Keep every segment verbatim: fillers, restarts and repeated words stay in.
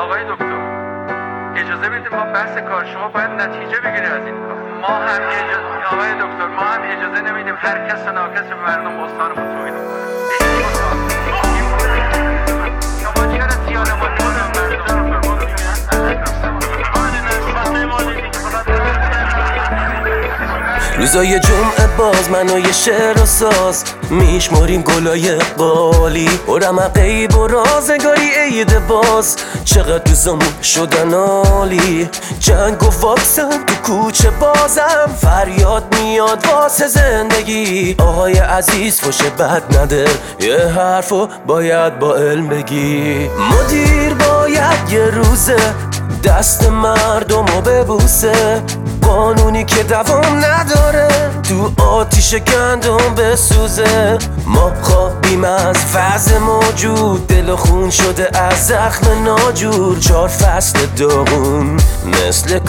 آقای دکتر اجازه بدید ما بحث کار شما باید نتیجه بگیره از این کار. ما هم اجازه آقای دکتر ما هم اجازه نمیدیم هر کس و ناکس به مردم استان ما توهین کنه. شما چرا زیاده ما روزای جمعه باز من و یه شعر و ساز میشماریم گلای قالی برم غیب و رازگاری عید باز چقدر دوزمون شدن عالی جنگ و واکسن تو کوچه بازم فریاد میاد واسه زندگی آهای عزیز فوش بد نده یه حرفو باید با علم بگی مدیر باید یه روزه دست مردمو ببوسه قانونی که دوام نداره تو آتیش گندم بسوزه ما خوابیم از وضع موجود دل و خون شده از زخم ناجور چار فصل داغون مثل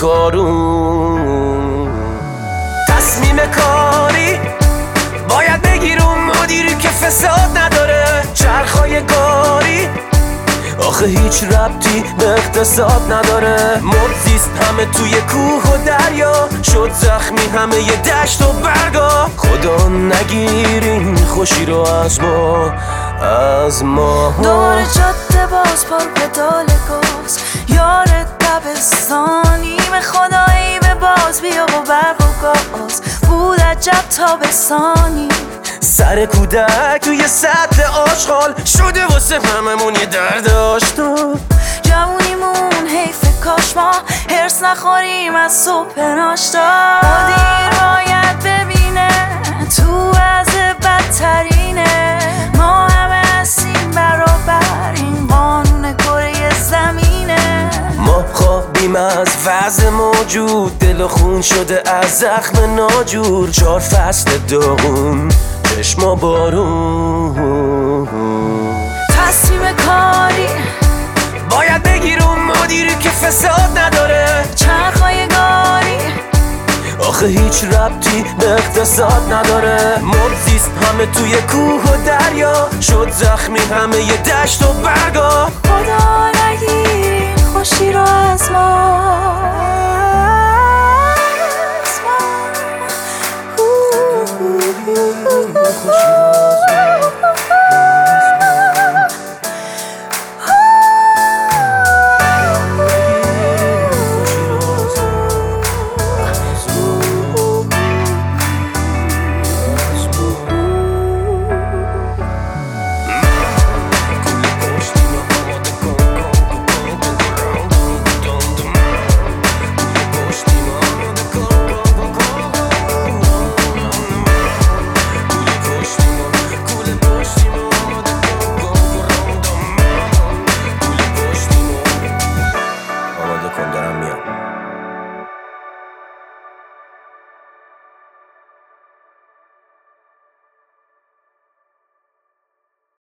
کارون تصمیم کاری باید بگیرم مدیری که فساد نداره چرخای کاری آخه هیچ ربطی به اقتصاد نداره مرزیست همه توی کوه و دریا شد زخمی همه ی دشت و برگا خدا نگیرین خوشی رو از ما از ما دور جاده باز پر پدال گاز یار دبستانیم خدایی به باز بیا با برق و گاز بود عجب تابستانی سر کودک توی سطل آشغال شده واسه هممون یه درد آشنا جوونیمون حیف کاش ما هرس نخوریم از صبح ناشتا مدیر باید ببینه تو وضع بدترینه ما همه هستیم برابر این قانون کره زمینه ما خوابیم از وضع موجود دل و خون شده از زخم ناجور چار فصل داغون چشما بارون تصمیم کاری باید بگیرم مدیری که فساد نداره چرخای گاری آخه هیچ ربطی به اقتصاد نداره مرزیست همه توی کوه و دریا شد زخمی همه ی دشت و برگا خدا نگیرین خوشی رو از ما